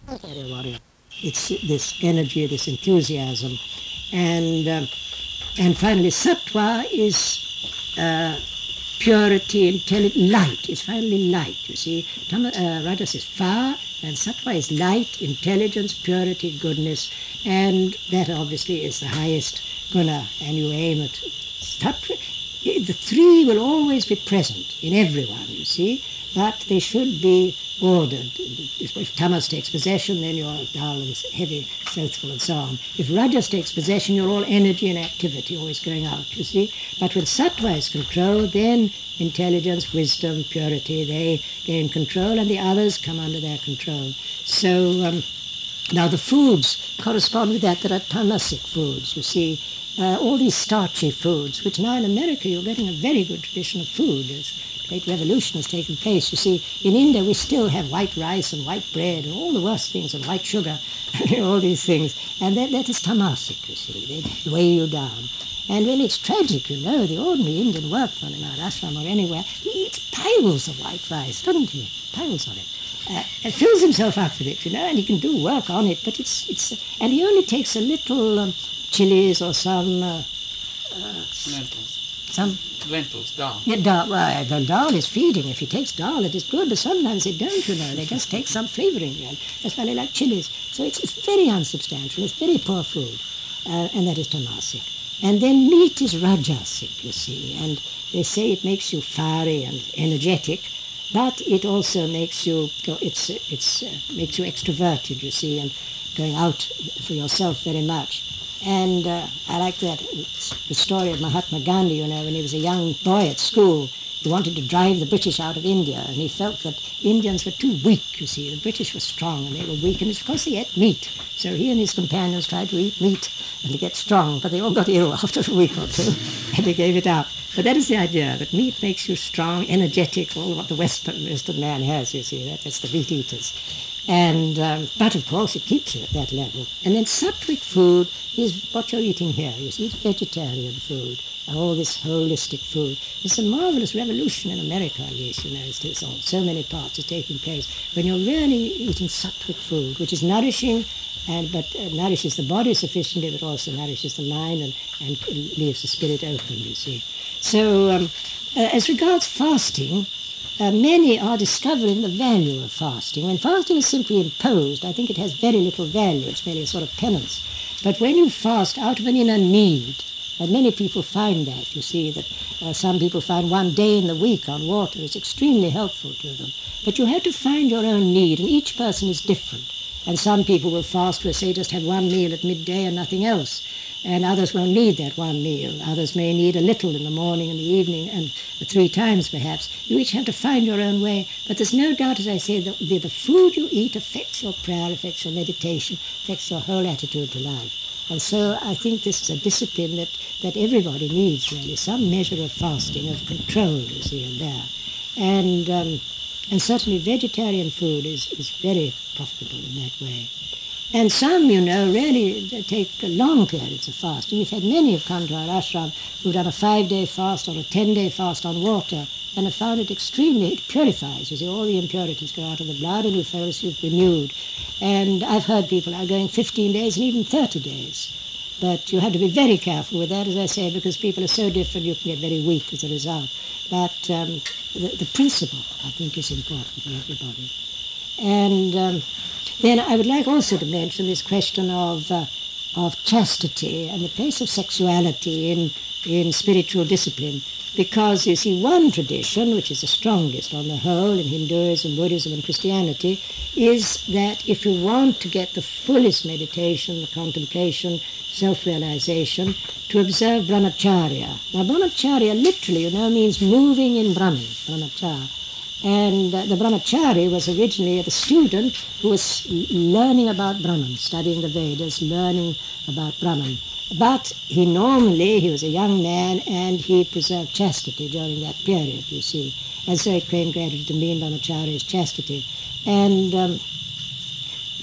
It's this energy, this enthusiasm. And finally, sattva is purity, light. It's finally light, you see. Rajas is fire, and sattva is light, intelligence, purity, goodness, and that obviously is the highest guna, and you aim at sattva. The three will always be present in everyone, you see, but they should be ordered. If tamas takes possession, then you're dull and heavy, slothful, and so on. If rajas takes possession, you're all energy and activity, always going out, you see. But when sattva is controlled, then intelligence, wisdom, purity, they gain control, and the others come under their control. So now the foods correspond with that. There are tamasic foods, you see. All these starchy foods, which now in America you're getting a very good tradition of food. Great revolution has taken place. You see, in India we still have white rice and white bread and all the worst things, and white sugar, all these things. And that is tamasic, you see. They weigh you down. And really it's tragic, you know, the ordinary Indian workman in our ashram or anywhere, he eats piles of white rice, doesn't he? Piles of it. And fills himself up with it, you know, and he can do work on it, but and he only takes a little chilies or some... Lentils, dal. Yeah, dal. Well, the dal is feeding. If he takes dal, it is good, but sometimes they don't, you know. They just take some flavouring, and that's why they like chilies. So it's very unsubstantial. It's very poor food, and that is tamasic. And then meat is rajasic, you see, and they say it makes you fiery and energetic, but it also makes you makes you extroverted, you see, and going out for yourself very much. And I like the story of Mahatma Gandhi, you know, when he was a young boy at school. He wanted to drive the British out of India, and he felt that Indians were too weak, you see. The British were strong, and they were weak, and it's because they ate meat. So he and his companions tried to eat meat and to get strong, but they all got ill after a week or two, and they gave it up. But that is the idea, that meat makes you strong, energetic, all what the Western man has, you see. That's the meat eaters. And but of course it keeps you at that level. And then sattvic food is what you're eating here. You see, it's vegetarian food, all this holistic food. It's a marvelous revolution in America, at least, you know. It's on so many parts it's taking place. When you're really eating sattvic food, which is nourishing, but nourishes the body sufficiently, but also nourishes the mind and leaves the spirit open, you see. So as regards fasting, many are discovering the value of fasting. When fasting is simply imposed, I think it has very little value. It's merely a sort of penance. But when you fast out of an inner need, and many people find that, you see, that some people find one day in the week on water is extremely helpful to them. But you have to find your own need, and each person is different. And some people will fast, will say, just have one meal at midday and nothing else. And others won't need that one meal. Others may need a little in the morning and the evening, and 3 times perhaps. You each have to find your own way. But there's no doubt, as I say, that the food you eat affects your prayer, affects your meditation, affects your whole attitude to life. And so I think this is a discipline that everybody needs, really, some measure of fasting, of control, you see, in there. And certainly vegetarian food is very profitable in that way. And some, you know, really take long periods of fasting. We've had many have come to our ashram who've done a 5-day fast or a 10-day fast on water and have found it it purifies. You see, all the impurities go out of the blood and you feel renewed. And I've heard people are going 15 days and even 30 days. But you have to be very careful with that, as I say, because people are so different you can get very weak as a result. But the principle, I think, is important for everybody. And then I would like also to mention this question of chastity and the place of sexuality in spiritual discipline, because you see one tradition, which is the strongest on the whole in Hinduism, Buddhism and Christianity, is that if you want to get the fullest meditation, the contemplation, self-realization, to observe brahmacharya. Now brahmacharya literally, you know, means moving in Brahman, brahmacharya. And the brahmachari was originally the student who was learning about Brahman, studying the Vedas, learning about Brahman. But he was a young man, and he preserved chastity during that period, you see. And so it came gradually to mean brahmachari is chastity.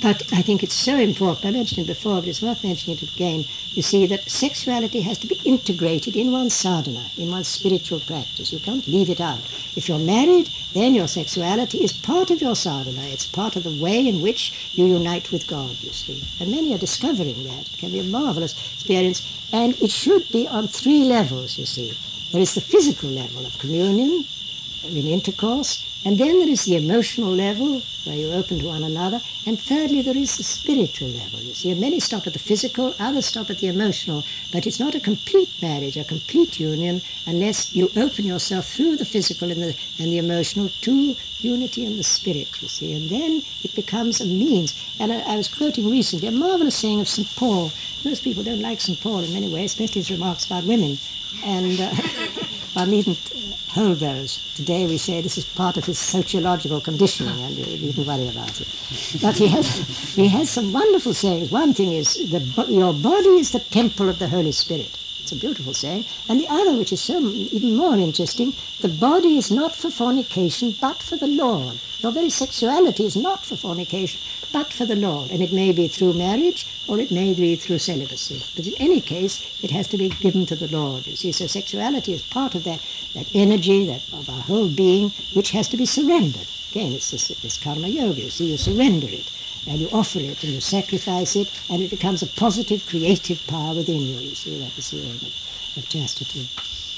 But I think it's so important. I mentioned it before, but it's worth mentioning it again. You see that sexuality has to be integrated in one's sadhana, in one's spiritual practice. You can't leave it out. If you're married, then your sexuality is part of your sadhana. It's part of the way in which you unite with God, you see. And many are discovering that. It can be a marvelous experience. And it should be on three levels, you see. There is the physical level of communion, in intercourse, and then there is the emotional level, where you're open to one another, and thirdly there is the spiritual level, you see. And many stop at the physical, others stop at the emotional, but it's not a complete marriage, a complete union, unless you open yourself through the physical and the emotional to unity in the spirit, you see. And then it becomes a means. And I was quoting recently a marvelous saying of St. Paul. Most people don't like St. Paul in many ways, especially his remarks about women. And I needn't hold those. Today we say this is part of his sociological conditioning, and you needn't worry about it. But he has some wonderful sayings. One thing is, your body is the temple of the Holy Spirit. It's a beautiful saying. And the other, which is so even more interesting, the body is not for fornication, but for the Lord. Your very sexuality is not for fornication, but for the Lord. And it may be through marriage, or it may be through celibacy. But in any case, it has to be given to the Lord, you see. So sexuality is part of that energy, of our whole being, which has to be surrendered. Again, it's this karma yoga, you see. You surrender it, and you offer it, and you sacrifice it, and it becomes a positive, creative power within you see. That is the aim of chastity.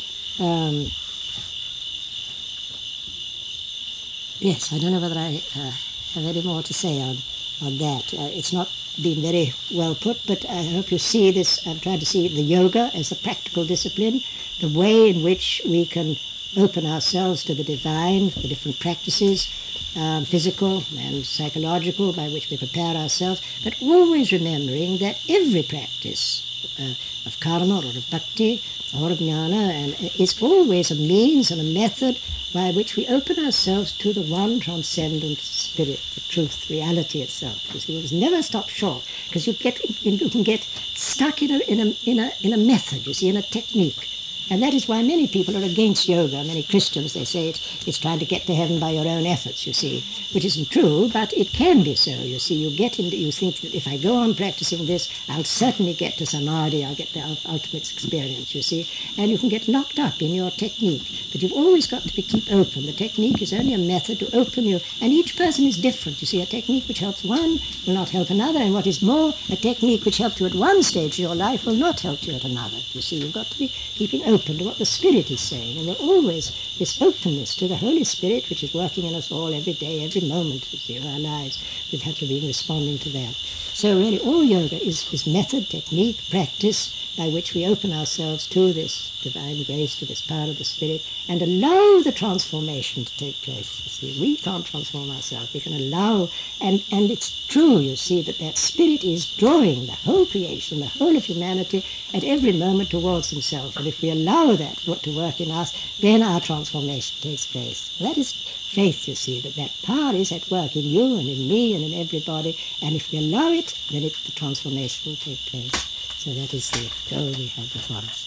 Yes, I don't know whether I have any more to say on that. It's not been very well put, but I hope you see this. I'm trying to see the yoga as the practical discipline, the way in which we can open ourselves to the divine, the different practices, physical and psychological, by which we prepare ourselves, but always remembering that every practice of karma or of bhakti or of jnana and is always a means and a method by which we open ourselves to the one transcendent spirit, the truth, reality itself. You see, we must never stop short, because you can get stuck in a method, you see, in a technique. And that is why many people are against yoga. Many Christians, they say it's trying to get to heaven by your own efforts, you see, which isn't true, but it can be so, you see. You think that if I go on practicing this, I'll certainly get to samadhi, I'll get the ultimate experience, you see. And you can get locked up in your technique. But you've always got to keep open. The technique is only a method to open you. And each person is different, you see. A technique which helps one will not help another. And what is more, a technique which helped you at one stage of your life will not help you at another, you see. You've got to be keeping open to what the Spirit is saying, and there's always this openness to the Holy Spirit, which is working in us all every day, every moment of our lives. We've had to be responding to that. So really all yoga is method, technique, practice, by which we open ourselves to this divine grace, to this power of the Spirit, and allow the transformation to take place. You see, we can't transform ourselves. We can allow, and it's true, you see, that Spirit is drawing the whole creation, the whole of humanity, at every moment towards himself. And if we allow that to work in us, then our transformation takes place. That is faith, you see, that power is at work in you and in me and in everybody, and if we allow it, then the transformation will take place. So that is the goal we have before us.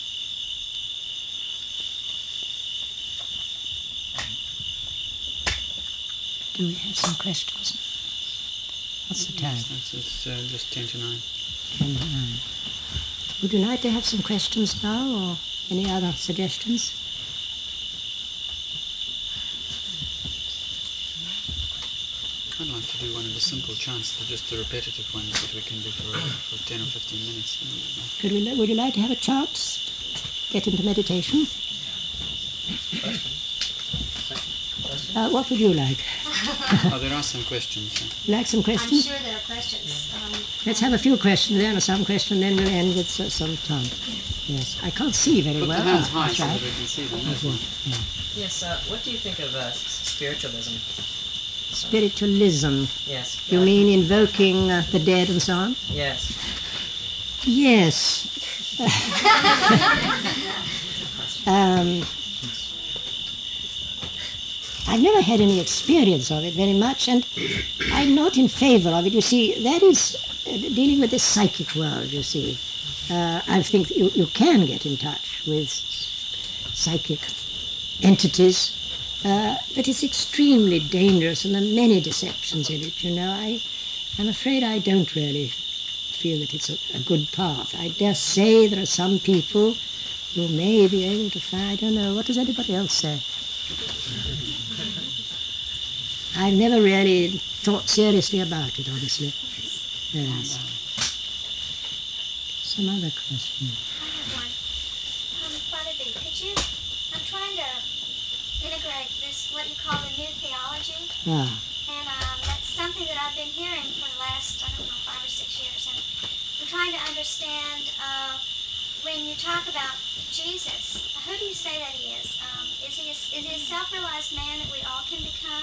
Do we have some questions? What's the time? It's just 10 to 9. 10 to 9. Would you like to have some questions now, or any other suggestions? I'd like to do one of the simple chants, just the repetitive ones that we can do for 10 or 15 minutes. Would you like to have a chant? Get into meditation? What would you like? There are some questions. You like some questions? I'm sure there are questions. Let's have a few questions then, or some question, then we'll end with some time. Yes, I can't see very Put well. the hands high That's so right. that we can see them. That's one. Yes, what do you think of spiritualism? Spiritualism. Yes. You mean invoking the dead and so on? Yes. Yes. I've never had any experience of it very much, and I'm not in favor of it. You see, that is dealing with this psychic world, you see. I think you can get in touch with psychic entities, but it's extremely dangerous, and there are many deceptions in it, you know. I'm afraid I don't really feel that it's a good path. I dare say there are some people who may be able to find, I don't know, what does anybody else say? I've never really thought seriously about it, honestly. Yes. Some other question. I have one. Father B, I'm trying to integrate this, what you call the new theology. Ah. And that's something that I've been hearing for the last, 5 or 6 years. And I'm trying to understand, when you talk about Jesus, who do you say that he is? Is he a self-realized man that we all can become?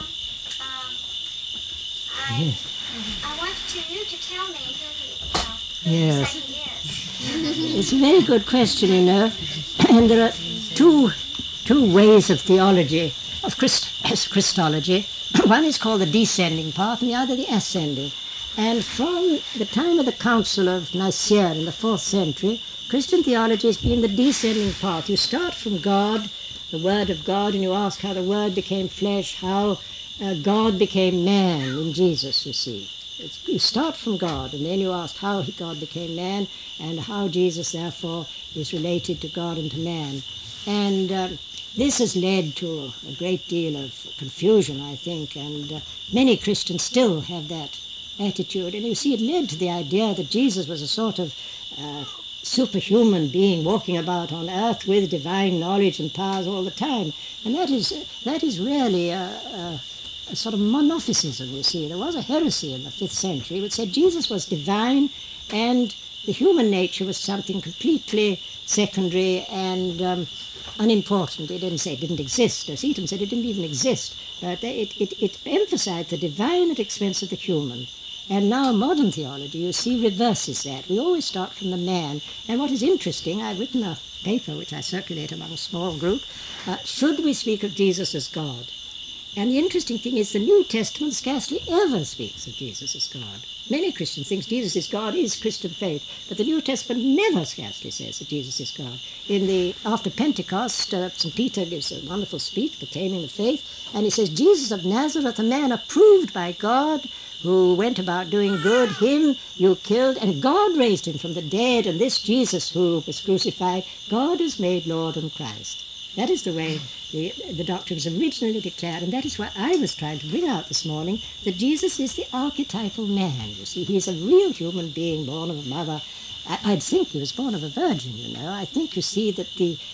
I want you to tell me who you say he is. It's a very good question, and there are two ways of theology, of Christology. One is called the descending path, and the other the ascending. And from the time of the Council of Nicaea in the 4th century, Christian theology has been the descending path. You start from God, the Word of God, and you ask how the Word became flesh, how God became man in Jesus, you see. You start from God, and then you ask how God became man, and how Jesus, therefore, is related to God and to man. And this has led to a great deal of confusion, I think, and many Christians still have that attitude. And you see, it led to the idea that Jesus was a sort of superhuman being walking about on earth with divine knowledge and powers all the time. And that is really a sort of monophysitism, you see. There was a heresy in the 5th century which said Jesus was divine and the human nature was something completely secondary and unimportant. It didn't say it didn't exist. Seaton said it didn't even exist. But it emphasized the divine at expense of the human. And now modern theology, you see, reverses that. We always start from the man. And what is interesting, I've written a paper which I circulate among a small group, should we speak of Jesus as God? And the interesting thing is the New Testament scarcely ever speaks of Jesus as God. Many Christians think Jesus is God, is Christian faith, but the New Testament never scarcely says that Jesus is God. After Pentecost, St. Peter gives a wonderful speech proclaiming the faith, and he says, Jesus of Nazareth, a man approved by God, who went about doing good, him you killed, and God raised him from the dead, and this Jesus who was crucified, God has made Lord and Christ. That is the way the doctrine was originally declared, and that is why I was trying to bring out this morning that Jesus is the archetypal man. You see, he is a real human being born of a mother. I'd think he was born of a virgin, I think you see that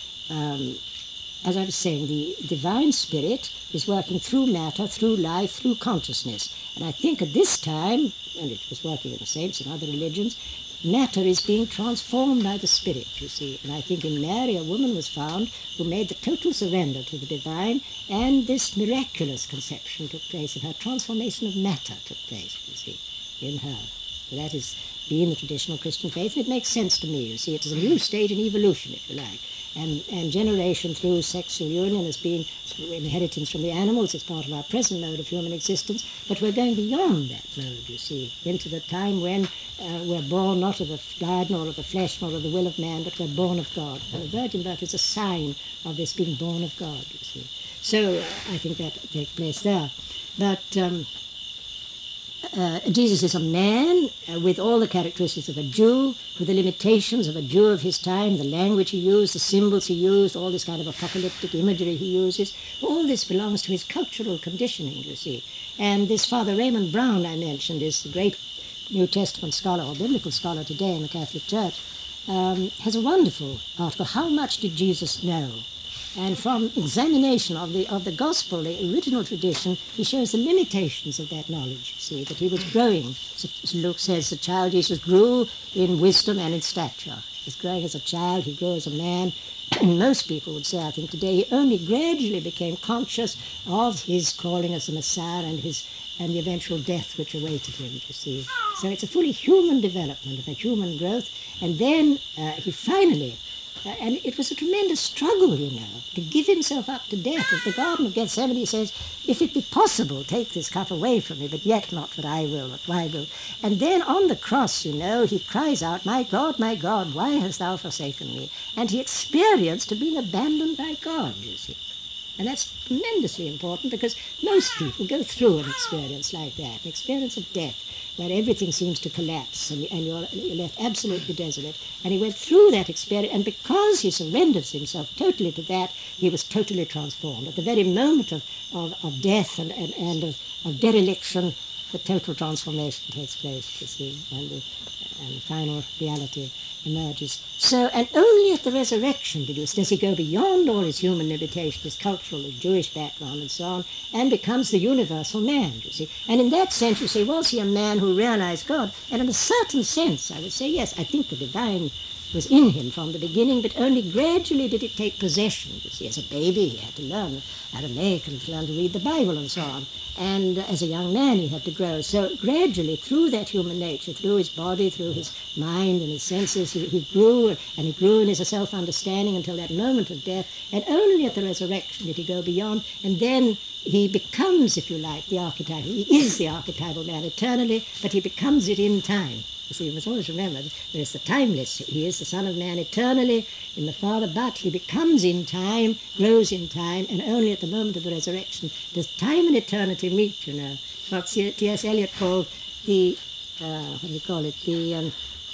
as I was saying, the divine spirit is working through matter, through life, through consciousness. And I think at this time, and it was working in the saints and other religions, matter is being transformed by the spirit, you see. And I think in Mary a woman was found who made the total surrender to the divine, and this miraculous conception took place, and her transformation of matter took place, you see, in her. So that has been the traditional Christian faith, and it makes sense to me, you see. It is a new stage in evolution, if you like. And generation through sexual union has been inheritance from the animals. It's part of our present mode of human existence. But we're going beyond that mode, you see, into the time when we're born not of the blood, nor of the flesh, nor of the will of man, but we're born of God. And the virgin birth is a sign of this being born of God, you see. So I think that takes place there. But Jesus is a man with all the characteristics of a Jew, with the limitations of a Jew of his time, the language he used, the symbols he used, all this kind of apocalyptic imagery he uses. All this belongs to his cultural conditioning, you see. And this Father Raymond Brown I mentioned is the great New Testament scholar or biblical scholar today in the Catholic Church, has a wonderful article, How Much Did Jesus Know? And from examination of the gospel, the original tradition, he shows the limitations of that knowledge, you see, that he was growing. So Luke says the child Jesus grew in wisdom and in stature. He was growing as a child, he grew as a man. And most people would say, I think today, he only gradually became conscious of his calling as the Messiah and the eventual death which awaited him, you see. So it's a fully human development of a human growth. And then he finally... and it was a tremendous struggle, to give himself up to death. At the Garden of Gethsemane, he says, if it be possible, take this cup away from me, but yet not what I will, but thy will. And then on the cross, he cries out, my God, why hast thou forsaken me? And he experienced being abandoned by God, you see. And that's tremendously important because most people go through an experience like that, an experience of death. where everything seems to collapse and you're left absolutely desolate. And he went through that experience, and because he surrenders himself totally to that, he was totally transformed. At the very moment of death and of dereliction, the total transformation takes place, you see, and final reality emerges. So, and only at the resurrection does he go beyond all his human limitation, his cultural, his Jewish background and so on, and becomes the universal man, you see. And in that sense, you say, was he a man who realized God? And in a certain sense, I would say, yes, I think the divine was in him from the beginning, but only gradually did it take possession. You see, as a baby, he had to learn Aramaic and learn to read the Bible and so on. And as a young man, he had to grow. So gradually, through that human nature, through his body, through his mind and his senses, he grew, and he grew in his self-understanding until that moment of death. And only at the resurrection did he go beyond. And then he becomes, if you like, the archetypal. He is the archetypal man eternally, but he becomes it in time. You see, you must always remember, there is the timeless. He is the Son of Man eternally in the Father, but he becomes in time, grows in time, and only at the moment of the resurrection does time and eternity meet, you know. What T.S. Eliot called the, the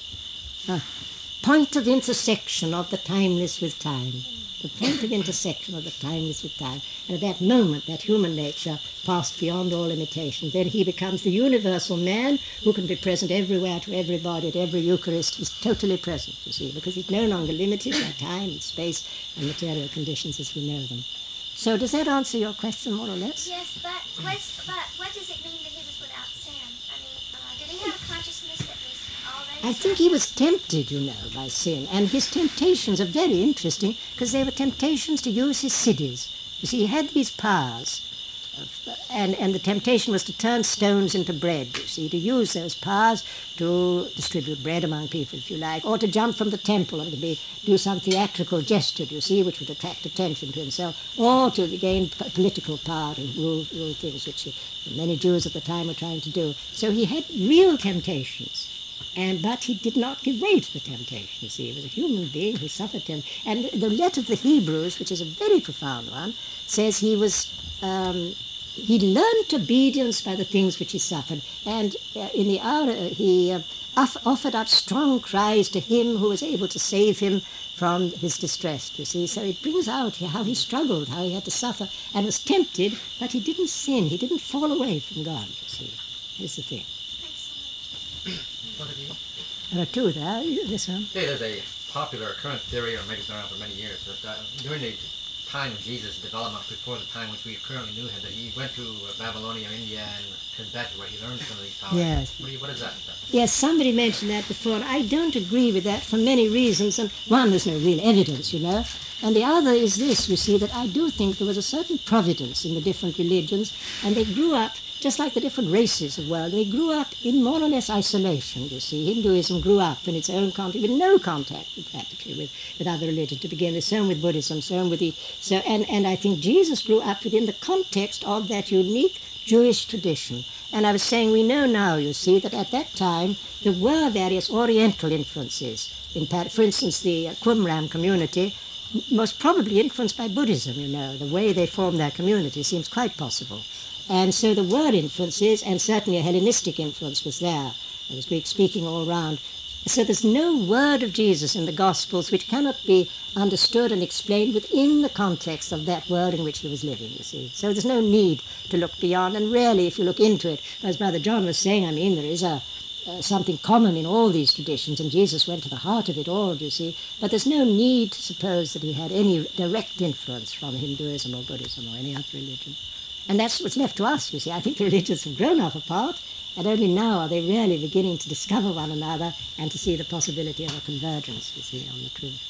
point of intersection of the timeless with time. The point of intersection of the timeless with time. And at that moment, that human nature passed beyond all limitation. Then he becomes the universal man who can be present everywhere to everybody at every Eucharist. He's totally present, you see, because he's no longer limited by time and space and material conditions as we know them. So does that answer your question more or less? Yes, but what does it mean that he was without sin? I mean, did he have a consciousness that was already... I think he was tempted, you know, by sin. And his temptations are very interesting because they were temptations to use his siddhis. You see, he had these powers, and the temptation was to turn stones into bread, you see, to use those powers to distribute bread among people, if you like, or to jump from the temple and to do some theatrical gesture, you see, which would attract attention to himself, or to gain political power and rule things, which many Jews at the time were trying to do. So he had real temptations. But he did not give way to the temptation, you see. He was a human being who suffered him. And the letter of the Hebrews, which is a very profound one, says he learned obedience by the things which he suffered. And in the hour he offered up strong cries to him who was able to save him from his distress, you see. So it brings out how he struggled, how he had to suffer, and was tempted, but he didn't sin. He didn't fall away from God, you see. Here's the thing. There are two there. This one. Yeah, there's a popular current theory, or maybe it's been around for many years, that during the time of Jesus' development, before the time which we currently knew him, that he went to Babylonia, India, and Tibet, where he learned some of these powers. Yes. What is that? Yes, somebody mentioned that before. I don't agree with that for many reasons. And one, there's no real evidence, you know. And the other is this, you see, that I do think there was a certain providence in the different religions, and they grew up just like the different races of the world. They grew up in more or less isolation, you see. Hinduism grew up in its own context, with no contact practically with other religions to begin with, so with Buddhism, and I think Jesus grew up within the context of that unique Jewish tradition. And I was saying, we know now, you see, that at that time there were various Oriental influences. For instance, the Qumran community was probably influenced by Buddhism, you know. The way they formed their community seems quite possible. And so there were influences, and certainly a Hellenistic influence was there. There was Greek speaking all around. So there's no word of Jesus in the Gospels which cannot be understood and explained within the context of that world in which he was living, you see. So there's no need to look beyond, and really, if you look into it, as Brother John was saying, I mean, there is something common in all these traditions, and Jesus went to the heart of it all, you see. But there's no need to suppose that he had any direct influence from Hinduism or Buddhism or any other religion. And that's what's left to us, you see. I think the religions have grown up apart, and only now are they really beginning to discover one another and to see the possibility of a convergence, you see, on the truth.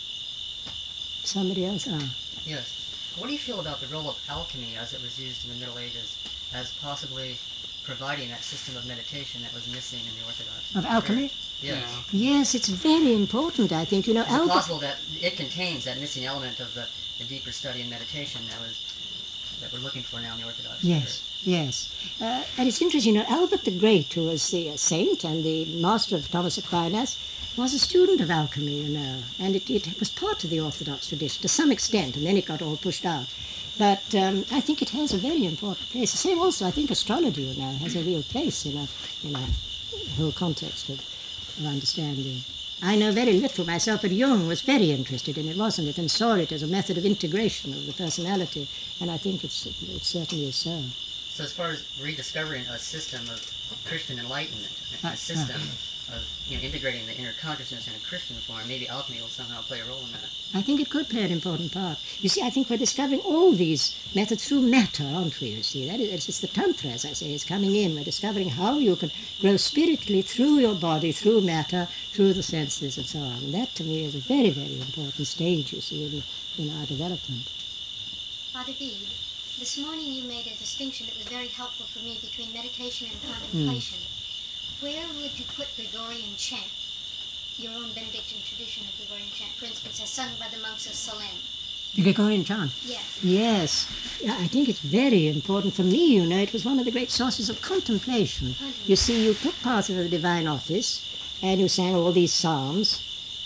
Somebody else? Yes. What do you feel about the role of alchemy as it was used in the Middle Ages as possibly providing that system of meditation that was missing in the Orthodox Of alchemy? Church? Yes. Yes, it's very important, I think. You know, Is it possible that it contains that missing element of the deeper study and meditation that we're looking for now in the Orthodox Church? Yes. And it's interesting, you know, Albert the Great, who was the saint and the master of Thomas Aquinas, was a student of alchemy, you know, and it was part of the Orthodox tradition to some extent, and then it got all pushed out. But I think it has a very important place. The same also, I think astrology, you know, has a real place in a whole context of understanding. I know very little myself, but Jung was very interested in it, wasn't it, and saw it as a method of integration of the personality, and I think it certainly is so. So as far as rediscovering a system of Christian enlightenment, a system of integrating the inner consciousness in a Christian form, maybe alchemy will somehow play a role in that. I think it could play an important part. You see, I think we're discovering all these methods through matter, aren't we, you see? It's the Tantra, as I say, is coming in. We're discovering how you can grow spiritually through your body, through matter, through the senses and so on. And that, to me, is a very, very important stage, you see, in our development. Father Bede, this morning you made a distinction that was very helpful for me between meditation and contemplation. Where would you put Gregorian chant, your own Benedictine tradition of Gregorian chant, for instance, as sung by the monks of Salem? The Gregorian chant? Yes. Yes. Yeah, I think it's very important. For me, you know, it was one of the great sources of contemplation. You see, you took part of the divine office and you sang all these psalms,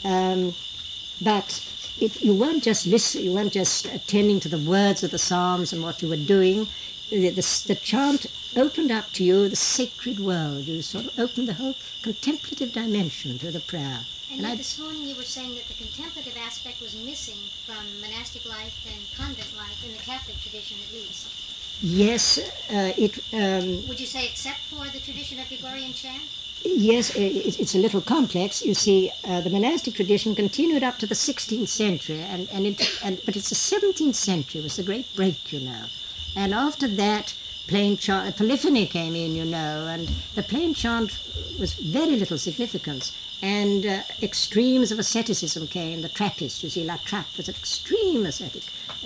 but you weren't just listening, you weren't just attending to the words of the psalms and what you were doing. The chant opened up to you the sacred world. You sort of opened the whole contemplative dimension to the prayer. And yet this morning you were saying that the contemplative aspect was missing from monastic life and convent life, in the Catholic tradition at least. Yes, Would you say except for the tradition of Gregorian chant? Yes, it's a little complex. You see, the monastic tradition continued up to the 16th century, but it's the 17th century was the great break, you know. And after that, plain chant, polyphony came in, you know, and the plain chant was very little significance. And extremes of asceticism came. The Trappist, you see, La Trappe was an extreme ascetic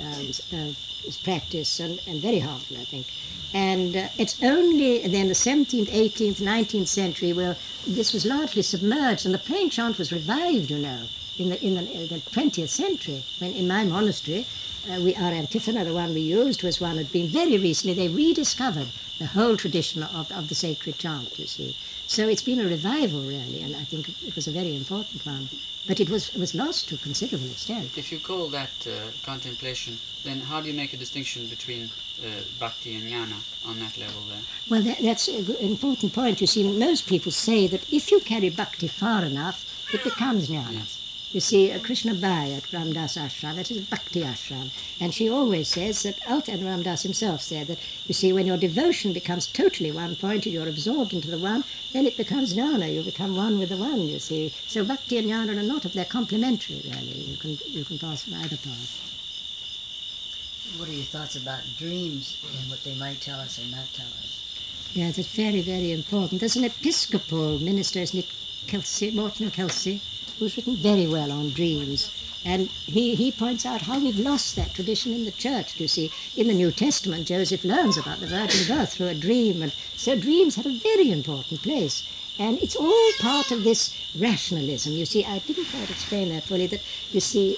practice and very harmful, I think. And it's only then the 17th, 18th, 19th century where this was largely submerged, and the plain chant was revived, you know, in the 20th century. When in my monastery, our antiphona, the one we used, was one that had been very recently, they rediscovered the whole tradition of the sacred chant, you see. So it's been a revival, really, and I think it was a very important one. But it was lost to a considerable extent. If you call that contemplation, then how do you make a distinction between bhakti and jnana on that level there? Well, that's an important point. You see, most people say that if you carry bhakti far enough, it becomes jnana. Yes. You see, Krishna Bai at Ramdas Ashram, that is a bhakti ashram, and she always says that, and Ramdas himself said that, you see, when your devotion becomes totally one-pointed, you're absorbed into the one, then it becomes jnana, you become one with the one, you see. So bhakti and jnana are not, they're complementary, really. You can pass from either path. What are your thoughts about dreams and what they might tell us or not tell us? Yeah, that's very, very important. There's an Episcopal minister, isn't it, Kelsey, Morton Kelsey, who's written very well on dreams. And he points out how we've lost that tradition in the church, you see. In the New Testament, Joseph learns about the virgin birth through a dream, and so dreams had a very important place. And it's all part of this rationalism. You see, I didn't quite explain that fully, that, you see,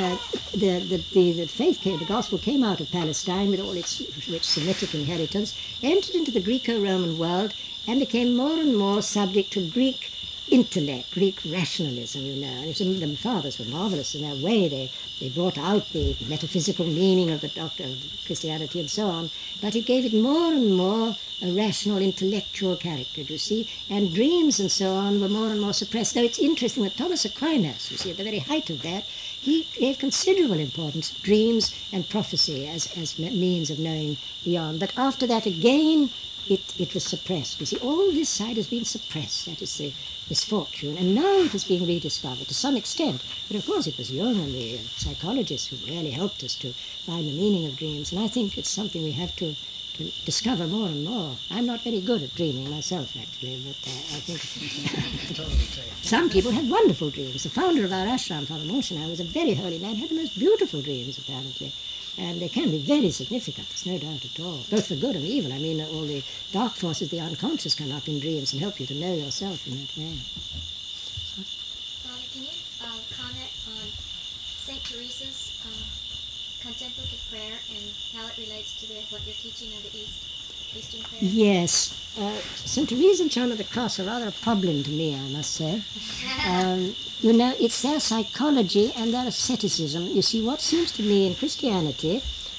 the faith came, the gospel came out of Palestine with all its rich Semitic inheritance, entered into the Greco-Roman world, and became more and more subject to Greek intellect, Greek rationalism, you know. And the fathers were marvelous in their way. They brought out the metaphysical meaning of the doctrine of Christianity and so on, but it gave it more and more a rational, intellectual character, you see, and dreams and so on were more and more suppressed. Though it's interesting that Thomas Aquinas, you see, at the very height of that, he gave considerable importance to dreams and prophecy as means of knowing beyond. But after that, again, it was suppressed. You see, all this side has been suppressed. That is the misfortune, and now it is being rediscovered to some extent. But of course it was Jung and the psychologists who really helped us to find the meaning of dreams, and I think it's something we have to discover more and more. I'm not very good at dreaming myself, actually, but I think some people have wonderful dreams. The founder of our ashram, Father Monshana, was a very holy man, had the most beautiful dreams, apparently. And they can be very significant, there's no doubt at all, both for good and evil. I mean, all the dark forces, the unconscious, come up in dreams and help you to know yourself in that way. Can you comment on St. Teresa's contemplative prayer and how it relates to what you're teaching of the Eastern prayer? Yes. St. Teresa and John of the Cross are rather a problem to me, I must say. You know, it's their psychology and their asceticism. You see, what seems to me in Christianity,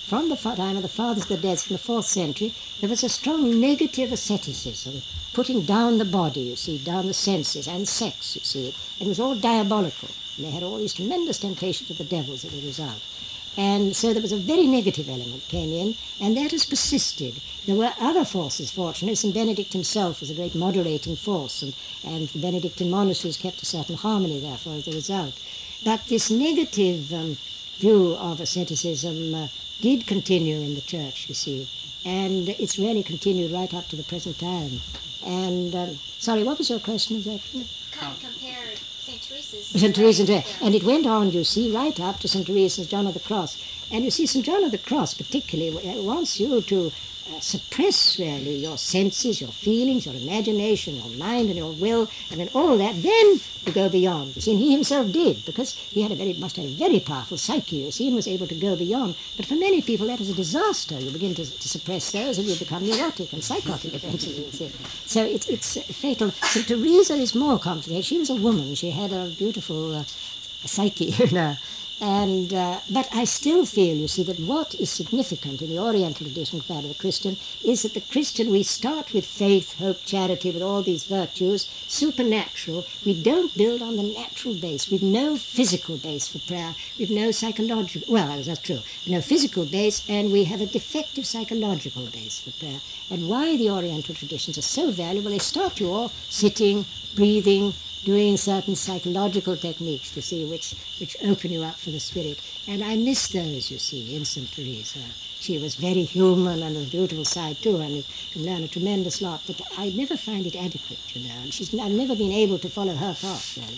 from the time of the Fathers of the Dead in the 4th century, there was a strong negative asceticism, putting down the body, you see, down the senses, and sex, you see. It was all diabolical. And they had all these tremendous temptations of the devils as a result. And so there was a very negative element came in, and that has persisted. There were other forces, fortunately. St. Benedict himself was a great moderating force, and the Benedictine monasteries kept a certain harmony, therefore, as a result. But this negative view of asceticism did continue in the church, you see, and it's really continued right up to the present time. And, sorry, what was your question exactly? Compare St. Teresa's. St. Teresa, and it went on, you see, right up to St. Teresa's John of the Cross. And you see, St. John of the Cross particularly wants you to suppress, really, your senses, your feelings, your imagination, your mind and your will, and then all that, then you go beyond. You see, and he himself did, because he had must have a very powerful psyche, you see, and was able to go beyond. But for many people, that is a disaster. You begin to suppress those, and you become neurotic and psychotic eventually, you see. So it's fatal. St. Teresa is more complicated. She was a woman. She had a beautiful psyche, you know. And, but I still feel, you see, that what is significant in the Oriental tradition compared to the Christian is that the Christian, we start with faith, hope, charity, with all these virtues, supernatural. We don't build on the natural base. We've no physical base for prayer. We've no psychological, well, that's true, no physical base, and we have a defective psychological base for prayer. And why the Oriental traditions are so valuable, they start you off sitting, breathing, doing certain psychological techniques, you see, which open you up for the spirit. And I miss those, you see, in St. Teresa. She was very human and a beautiful side too, and you can learn a tremendous lot, but I never find it adequate, you know, and I've never been able to follow her path, really.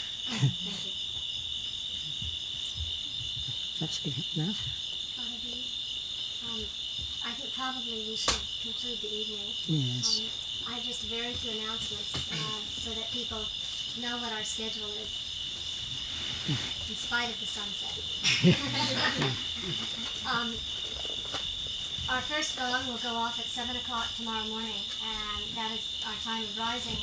That's good enough. I think probably we should conclude the evening. Yes. I have just very few announcements so that people know what our schedule is, in spite of the sunset. Our first gong will go off at 7 o'clock tomorrow morning, and that is our time of rising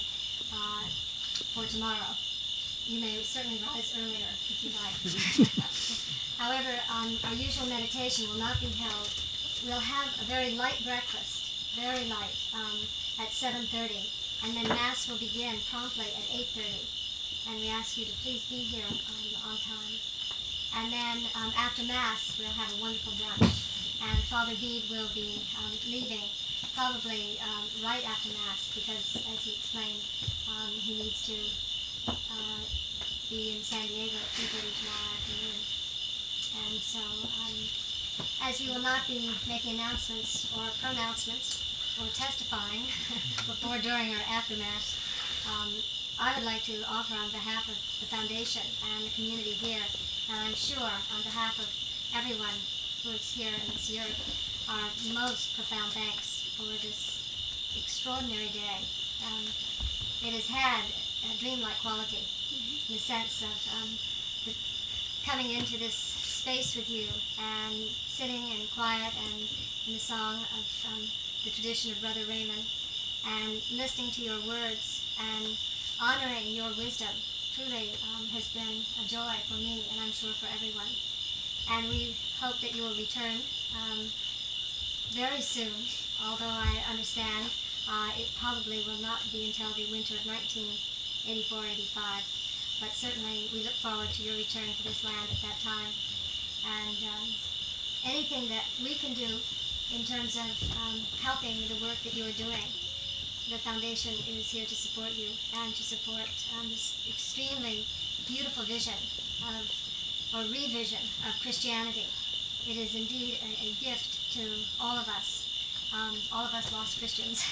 for tomorrow. You may certainly rise earlier if you like. However, our usual meditation will not be held. We'll have a very light breakfast, very light, at 7:30, and then Mass will begin promptly at 8:30. And we ask you to please be here on time. And then after Mass, we'll have a wonderful brunch. And Father Bede will be leaving probably right after Mass, because, as he explained, he needs to be in San Diego at 2:30 tomorrow afternoon. And so, as we will not be making announcements or pronouncements or testifying before, during, or after Mass, I would like to offer on behalf of the Foundation and the community here, and I'm sure on behalf of everyone who is here in this year, our most profound thanks for this extraordinary day. It has had a dreamlike quality in the sense of coming into this space with you and sitting in quiet and in the song of the tradition of Brother Raymond, and listening to your words and honoring your wisdom truly has been a joy for me, and I'm sure for everyone. And we hope that you will return very soon, although I understand it probably will not be until the winter of 1984-85. But certainly we look forward to your return to this land at that time. And anything that we can do in terms of helping the work that you are doing, the Foundation is here to support you and to support this extremely beautiful vision of, or revision of Christianity. It is indeed a gift to all of us lost Christians.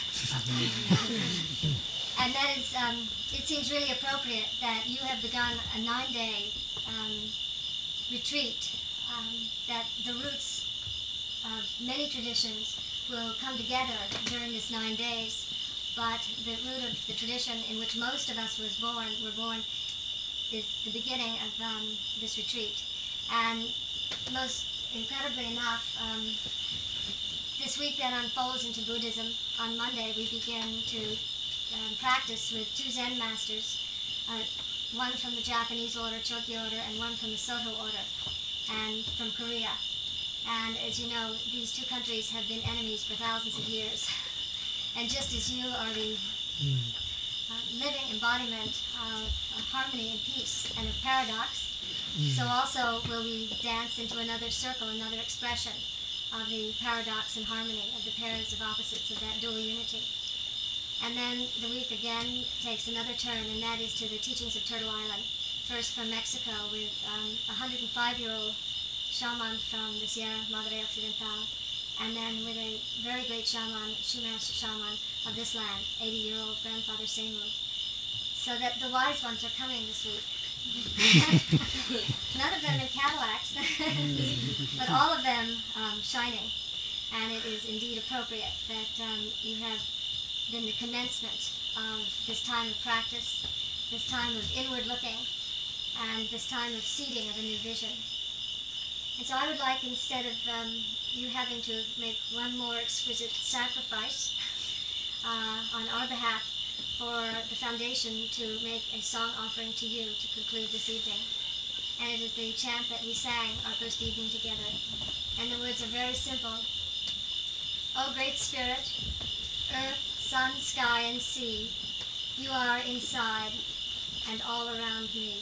And that is, it seems really appropriate that you have begun a 9-day retreat, that the roots of many traditions will come together during this 9 days, but the root of the tradition in which most of us were born is the beginning of this retreat. And most incredibly enough, this week then unfolds into Buddhism. On Monday we begin to practice with 2 Zen masters, one from the Japanese order, Chokyi order, and one from the Soto order, and from Korea. And as you know, these two countries have been enemies for thousands of years. And just as you are the living embodiment of harmony and peace and of paradox, so also will we dance into another circle, another expression of the paradox and harmony of the pairs of opposites of that dual unity. And then the week again takes another turn, and that is to the teachings of Turtle Island. First from Mexico with a 105-year-old shaman from the Sierra Madre Occidental, and then with a very great shaman, Chumash shaman of this land, 80-year-old grandfather Semu. So that the wise ones are coming this week. None of them in Cadillacs, but all of them shining. And it is indeed appropriate that you have been the commencement of this time of practice, this time of inward looking, and this time of seeding of a new vision. And so I would like, instead of you having to make one more exquisite sacrifice on our behalf, for the foundation to make a song offering to you to conclude this evening. And it is the chant that we sang our first evening together. And the words are very simple. O Great Spirit, earth, sun, sky, and sea, you are inside and all around me.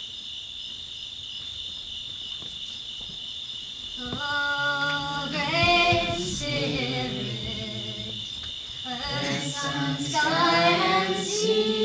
O Great Spirit, earth, sun, sky, and sea.